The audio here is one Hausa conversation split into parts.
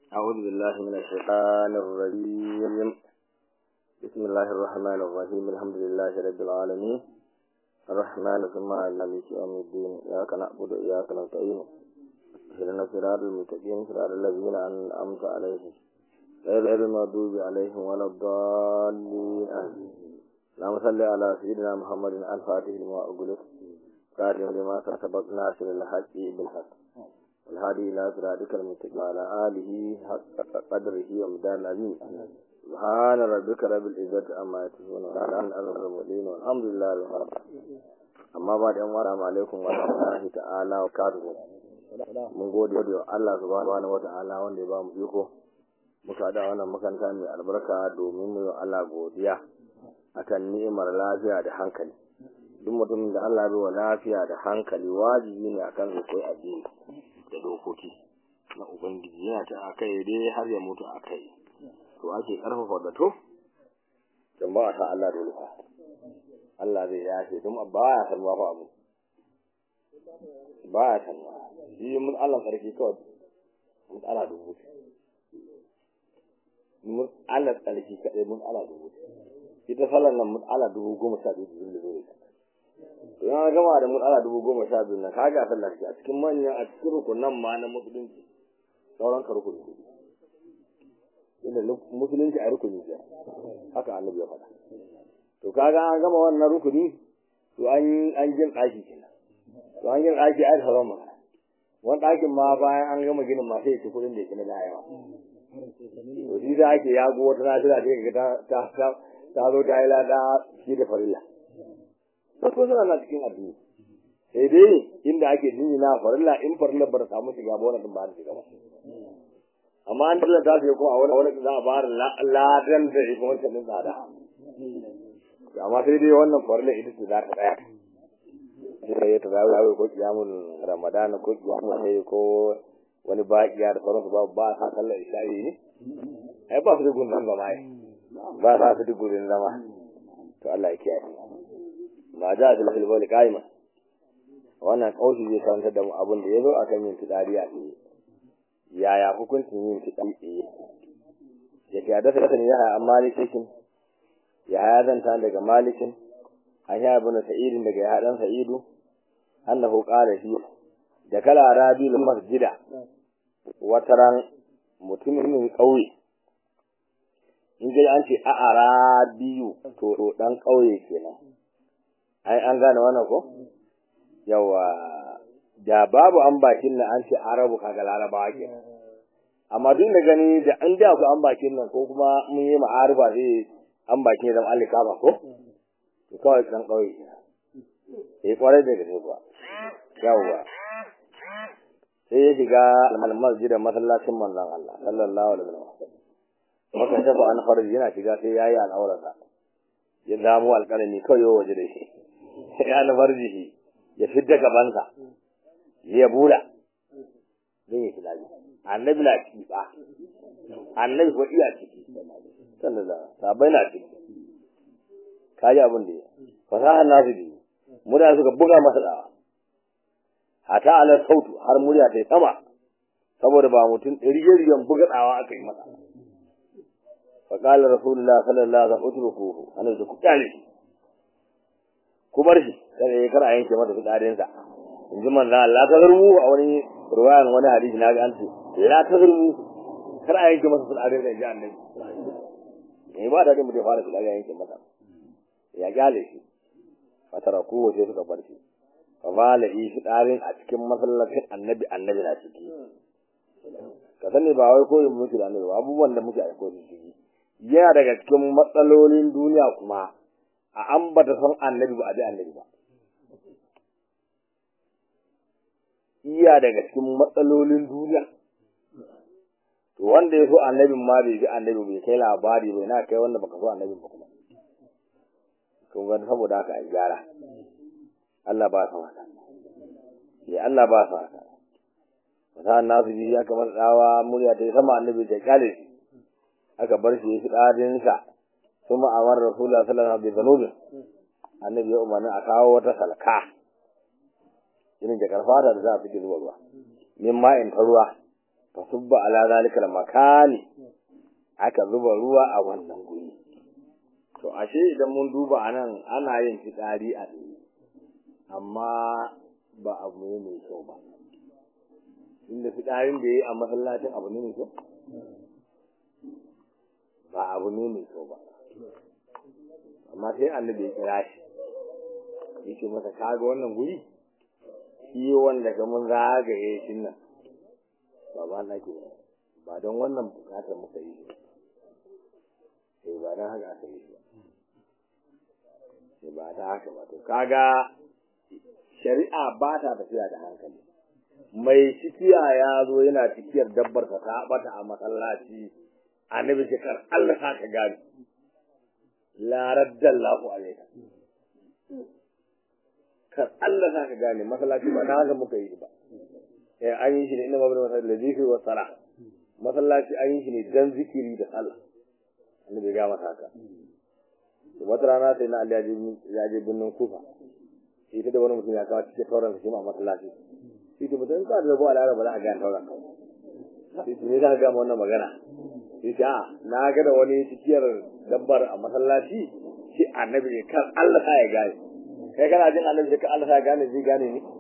أعوذ بالله من الشيطان الرجيم. بسم الله الرحمن الرحيم. الحمد لله رب العالمين الرحمن ثم مالك يوم الدين. إياك نعبد وإياك نستعين اهدنا الصراط المستقيم صراط الذين أنعمت عليهم غير المغضوب عليهم ولا الضالين آمين. اللهم صل على سيدنا محمد الفاتح لما أغلق قادم لما سبق ناصر الحق بالحق والهادي إلى صراطك المستقيم وعلى آله حق قدره ومقداره العظيم. سبحان ربك رب العزة عما يصفون وسلام على المرسلين والحمد لله رب العالمين. Amma ba da assalamu alaikum wa rahmatullahi ta'ala wa barakatuh. Mun gode wa Allah subhanahu wa ta'ala wanda ya ba mu iko muka da wannan makaranta mai albarka domin mu yi Allah godiya akan ni'imar lafiya da hankali. Duk mutumin da Allah ya ba lafiya da hankali wajibi ne akan su koyi addini da dokoki na ubangiji yana ta akai dai har ya mutu akai. To ake karfafa da to dan ba ta Allah dole fa Allah zai yafe kuma ba ya sanwa fa abu ba ya sanwa shi mun Allah sarki kawai mun ala dubu mun ala sarki kadai mun ala dubu ita sallan nan mun ala 10,012 din da zai to yana gama da mun ala 10,012 nan kaga sallar ki a cikin manyan a cikin rukunan ma na musulunci sauran ka rukuni inda musulunci a rukuni ce haka annabi ya faɗa. To kaga an gama wannan rukuni to an jin ɗaki kenan. To an jin ɗaki ai sauran ma wani ɗakin ma bayan an gama ginin ma sai ya ci kuɗin da yake na yawa. To shi da ake yago wata nasira sai ga ta zo ta yi lada shi da farilla. Wasu suna na cikin addini. Sai dai inda ake jini na farilla in farilla ba ta samu shiga ba wannan ba ta shiga ba. Amma an dalla ta ce ko a wani za a bayar ladan da ita wancan din tsada. Amma sai dai wannan farilla ita ce za ta tsaya. Sai ta zawo ko kiyamun Ramadan ko kiyamun sai ko wani baƙiya da sauransu ba sa sallar isha'i ne. Ai ba su da gundun zama ai. Ba sa su da gundun zama. To Allah ya kiyaye. Ma ja da fil bawli qaima. Wannan kaushi zai karantar da mu abin da yazo akan yin tidariya ne. Yaya hukuncin yin tidariya? Yake hadasa ne ya malikin ya zanta daga malikin an ya ibn sa'id daga ya dan sa'idu annahu qala shi da kala rabil masjida wataran mutumin kauye in dai an ce a arabiyu to dan kauye kenan ai an gane wannan ko yawa da babu an bakin nan an ce arabu kaga larabawa kenan amma duk da gani da an da ku an bakin nan ko kuma mun yi ma'arifa sai an baki da alika ba ko to kawai dan kauye sai kwarai da gaske ba yawa sai ya shiga al-masjid masallacin manzon Allah sallallahu alaihi wasallam maka shafa an farji yana shiga sai yayi al'aurarsa ya damu alƙalami kawai waje da shi ya al-farji ya fidda gabansa ya bula zai yi tilali annabi na ciki ba annabi ko iya ciki sallallahu sabai na ciki kaji abin da fasaha nasu bi murya suka buga masa dawa hata ala sautu har murya ta sama saboda ba mutum riyan buga dawa aka yi masa fa qala rasulullah sallallahu alaihi wasallam utrukuhu ana da ku kyale ku bar shi sai kar a yanke masa fitarin sa inji manzo Allah ta zurmu a wani ruwayan wani hadisi na ga an ce la ta zurmu kar a yanke masa fitarin sa inji annabi ba da mu da fara da yankin masa ya gale shi fataraku waje suka bar shi fa mala'i shi darin a cikin masallacin annabi na ciki ka sani ba wai koyin muke da annabi abubuwan da muke aiko shi ciki yana daga cikin matsalolin duniya kuma a ambata san annabi ba a bi annabi ba iya daga cikin matsalolin duniya to wanda ya so annabin ma bai ji annabi bai kai labari bai na kai wanda baka so annabin ba kuma kun ga saboda haka a gyara Allah ba sa haka ya Allah ba sa haka wata nasu ji ya kamar dawa murya ta sama annabi ta kale shi aka bar shi ya fi dadin sa kuma amar rasulullahi sallallahu alaihi wasallam annabi ya umarni a kawo wata salka irin jakar fata da za a fi zuwa ruwa min ma'in ta ruwa fa subba ala zalika makani aka zuba ruwa a wannan guri. To ashe idan mun duba anan ana yin fitsari a tsaye, amma ba abu ne mai kyau ba. Inda fitsarin da ya yi a masallacin abu ne mai kyau? Ba abu ne mai kyau ba. Amma sai annabi ya kira shi, yake masa kaga wannan guri? Shi wanda ka mun zagaye shi nan, ba na ke ba don wannan bukatar muka yi shi. Sai ba don haka aka yi shi ba. Sai ba ta haka ba. To kaga shari'a ba ta tafiya da hankali. Mai cikiya ya zo yana cikiyar dabbar ta bata a masallaci, annabi ce kar Allah ka gani la raddallahu alayka, kar Allah ka gane masallaci ba ta haka muka yi ba. An yi shi ne inna mabna masallaci zikri wa sala, masallaci an yi shi ne dan zikiri da sallah, annabi ga masa haka. Wata rana sai na Ali ya je binnin Kufa, sai ta da wani mutum ya kawo cikin tauran shi ma masallaci, sai ta mutum ka da ba al'ada ba za a gane tauran ka, sai ta ne za ka ga wannan magana, sai ta na ga da wani cikiyar dabbar a masallaci, shi annabi ne kan Allah ya gane. Kai kana jin annabi kan Allah ya gane zai gane ne?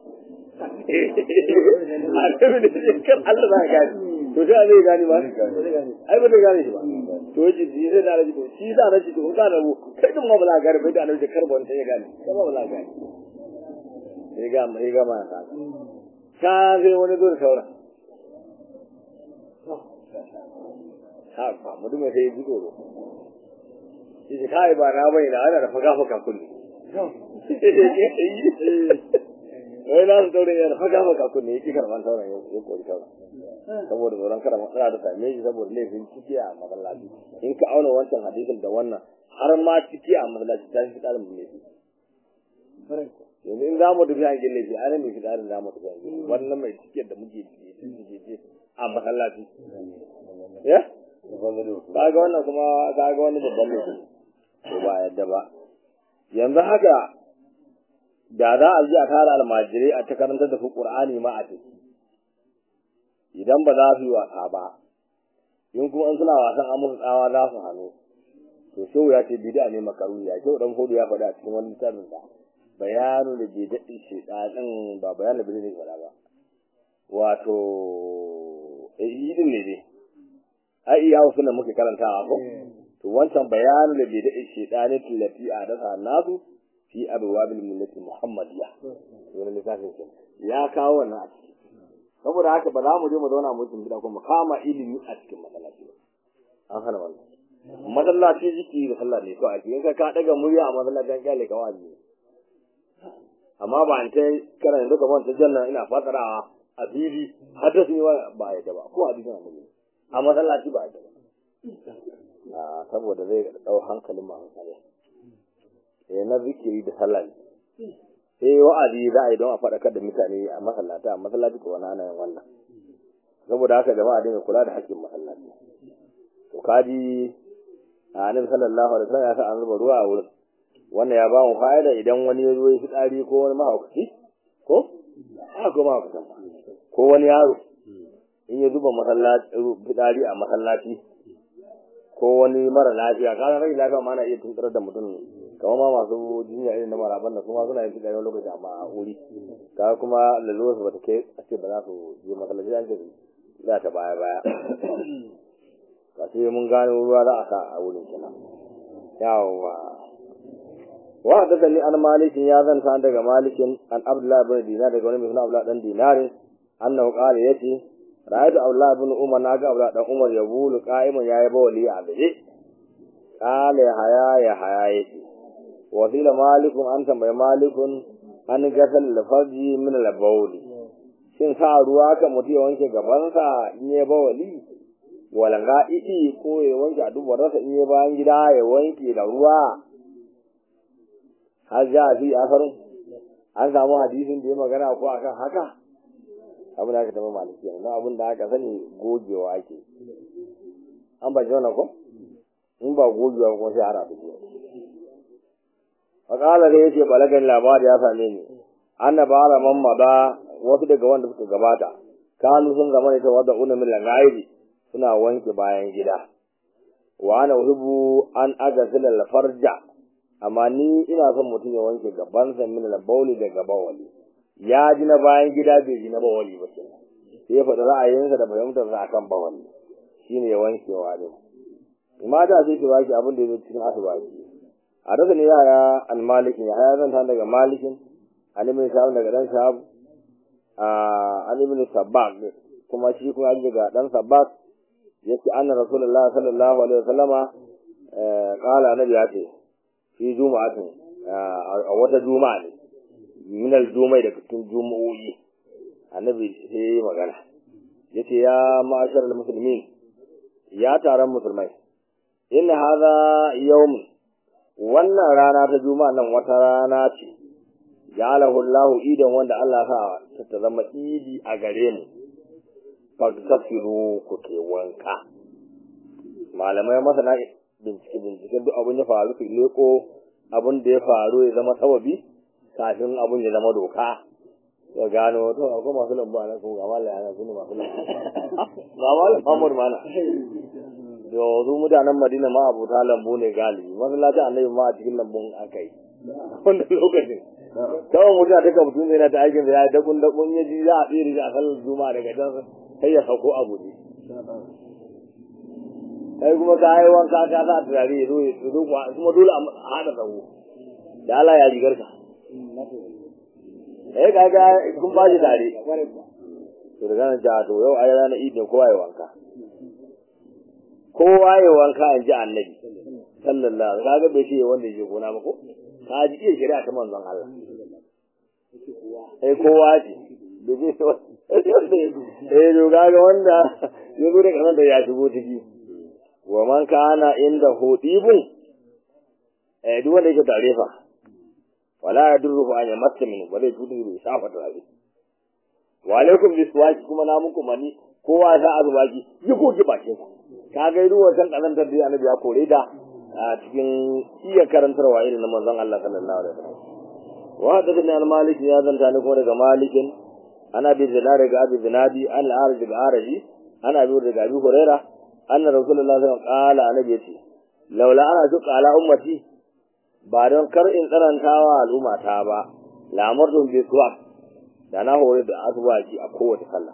Annabi ne kan Allah ya gane, to sai zai gane ba? Ai ba zai gane shi ba. To yace shi sai da raji to shi da raji to ka rabu kai din ma ba za ka gane bai da annabi karba wanda ya gane, kai ba za ka gane. Sai ga ma ka. Ka sai wani zo da saura. Ha ba mu dume sai ji doro. Shi kai ba na bai da ana da faga kulli. Wai na su daure yana faga kunne yake karban sauran ya kori sauran, saboda tsoron kada matsala da same shi saboda laifin ciki a masallaci. In ka auna wancan hadisin da wannan, har ma ciki a masallaci ta fi tsarin mu laifi. Yanzu in za mu tafi an gille shi ana mai fitarin za mu tafi an gille wannan mai ciki da muke ciki a masallaci. Ya? Kaga wannan kuma kaga wani babban laifi. To ba yadda ba. Yanzu haka da za a ji a tara almajirai a ta karantar da su Qur'ani ma a ciki, idan ba za su yi wasa ba, in kuma in suna wasan amur tsawa za su hannu, to shehu ya ce bid'a ne makaruhi. Ya shehu dan hudu ya faɗa a cikin wani littafin sa, bayanu da bai daɗi shedanin ba bayanin da bai ne faɗa ba, wato idin ne dai ai iya wasu da muke karantawa ko to wancan bayanu da bai daɗi shedanin tilafi a dasa nasu fi abwabil millati muhammadiyya, wannan littafin sa ya kawo wannan a ciki. Saboda haka ba za mu je mu zauna mu cikin gida kuma kama ilimi a cikin masallaci ba, an hana wannan. Masallaci jiki da sallah ne to a cikin ka daga murya a masallacin kyale ka wajibi, amma ba an ta kana yanzu kamar ta janna ina fatarawa a fili har da sun yi ba ya ba ko a cikin annabi a masallaci ba ya ba, saboda zai dau hankalin masu sallah na zikiri da sallah ne. Sai wa'azi za a yi don a faɗakar da mutane a masallata, a masallaci ko wani ana yin wannan. Saboda haka jama'a dinga kula da haƙƙin masallaci. To kaji annabi sallallahu alaihi wasallam ya sa an zuba ruwa a wurin. Wannan ya ba mu fa'ida idan wani ya zo ya fitsari ko wani mahaukaci ko mahaukacin ko wani yaro in ya zuba fitsari a masallaci ko wani mara lafiya, kana rai lafiya ma na iya tuntar da mutum, kamar ma masu jinya irin na maraban da kuma suna yin fitsari wani lokaci amma a wuri, kaga kuma lalluwar su bata kai a ce ba za su je masallaci an ce za ta baya ka sai mun gano ruwa za a sa a wurin kenan. Yawwa wa hadathani an malikin ya zanta daga malikin an abdullah bin dinar daga wani mai suna abdullah dan dinarin annahu qala yati ra'aytu abdullah bin umar naga abdullah dan umar ya bulu qa'iman yayi bawli a gaje qala ya haya yati wa qila malikun an tambaye malikun an gasal lafazi min al-bawli, shin sa ruwa ka mutu ya wanke gabansa in ya bawli walanga idi ko ya wanke a dubar rasa in ya bayan gida ya wanke da ruwa. Har ja fi asarin an samu hadisin da ya magana ko akan haka, abin da aka taɓa maliki yanzu abin da aka sani gogewa ake, an ba jona ko in ba gogewa kuma sai ara fito. Fakala da yace balagan labari ya same ni annaba alaman maza wasu daga wanda suka gabata kanu sun zama ita wadda una min al-ghaibi suna wanke bayan gida wa ana uhibbu an aghsila al-farja amma ni ina son mutum ya wanke gaban sa min al-bawli daga bawali ya ji na bayan gida bai ji na bawali ba kenan sai ya faɗa ra'ayinsa da fahimtar sa akan bawali shine ya wanke wa ne mata sai ki waki abin da yake cikin asibiti a daga ne yaya al-malikin ya zanta daga malikin alimin sa'u daga dan sa'u alimin sabbak kuma shi kuma an daga dan sabbak yace anna rasulullahi sallallahu alaihi wasallama qala annabi ya ce fi juma'atin a wata juma'a ne min al-juma'i daga cikin juma'o'i annabi sai magana yace ya ma'ashar al-muslimin ya taron musulmai inna hadha yawm wannan rana ta juma'a nan wata rana ce ja'alahu Allahu idan wanda Allah sa ta zama idi a gare mu fagtafiru ku ke wanka malamai masana bincike duk abin ya faru su leko abin da ya faru ya zama sababi kafin abin ya zama doka ya gano to akwai masu lambu a nan ko ga mallam yana su ne masu lambu ga mallam Muhammad mana yanzu mutanen Madina ma abuta lambu ne galibi masallacin Annabi ma a cikin lambun akai wannan lokacin kawai mutum ta ka mutum yana ta aikin da ya dakun ya ji za a tsiri da sallar juma'a daga can sai ya sauko a guje kai kuma ka yi wanka ka sa turare ya zo kuma dole a haɗa tsawo da Allah ya rigar ka kaga kun ba shi tare to daga nan ja to yau ayi ranar idin kowa ya wanka in ji annabi sallallahu kaga bai ce wanda ya je gona ba ko ka ji iya shari'a ta manzon Allah kowa ce to kaga wanda ya zo da kanan da ya shigo ciki wa man kana inda hudibun duk wanda yake tare fa wala yadurru an yamassa min wala tudu bi shafa tare wa alaikum biswaki kuma na muku mani kowa za a zubaki yi goge bakin ka ga ruwan san kazantar da annabi ya kore da a cikin iya karantarwa irin na manzon Allah sallallahu alaihi wasallam wa hadathani al-malik ya zanta ne kuma daga malikin ana bi da daga abi zinadi an al-arj daga araji ana bi daga abi huraira anna rasulullahi sallallahu alaihi wasallam qala annabi yace laula ana tuqa ala ummati ba don kar in tsarantawa al'umma ta ba lamardun bi suwak da na hore da aswaki a kowace sallah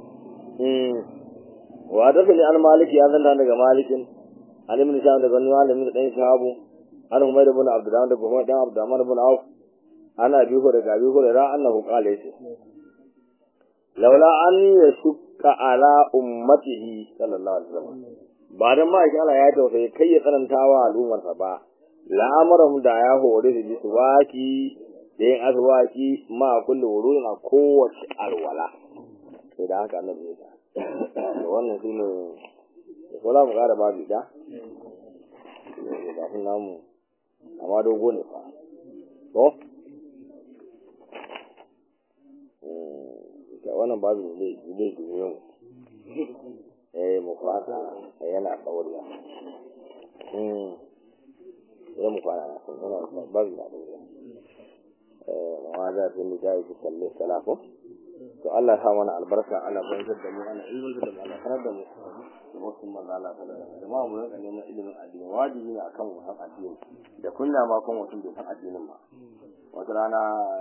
wa hadathani al-malik ya zanta daga malikin an ibn shahab daga wani malami da dan shahabu an umar ibn abdurrahman da kuma dan abdurrahman ibn auf ana bi ko daga bi ko da annahu qala yace laula an yashqa ala ummatihi sallallahu alaihi wasallam ba dan ma Allah ya tausaye kai ya tsanantawa al'ummar sa ba la'amarum da ya hore da suwaki da yin azwaki ma kullu wurin a kowace alwala sai da haka annabi ya wannan shine wala mu gara babu da kafin namu amma dogo ne fa to wannan babu ne duniya mu fata yana kauriya mu fara wannan babu da duniya wa da tun da yake kalle salafo to Allah ya sa mana albarka Allah ya bayar da mu ana ilmin da mu Allah sanar da mu da wasu manzala da ma mu rinka neman ilimin addini wajibi ne akan mu san addini da kunna ma kan wasu da san addinin ma wata rana